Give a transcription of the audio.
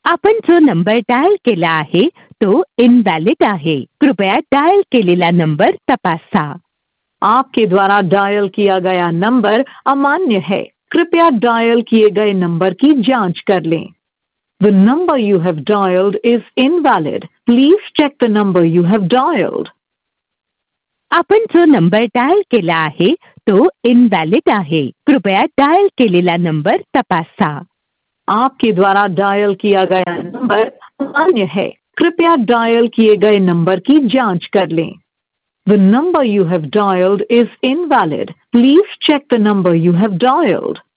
आपण जो number dial केला आहे तो इनवॅलिड आहे. कृपया डायल केलेला नंबर तपासा. आपके द्वारा डायल किया गया नंबर अमान्य है. कृपया डायल किए गए नंबर की जांच कर लें. The number you have dialed is invalid. Please check the number you have dialed. आपण जो नंबर डायल केला आहे तो इनवॅलिड आहे. कृपया डायल केलेला नंबर तपासा. आपके द्वारा डायल किया गया नंबर अमान्य है. कृपया डायल किए गए नंबर की जांच कर लें. The number you have dialed is invalid. Please check the number you have dialed.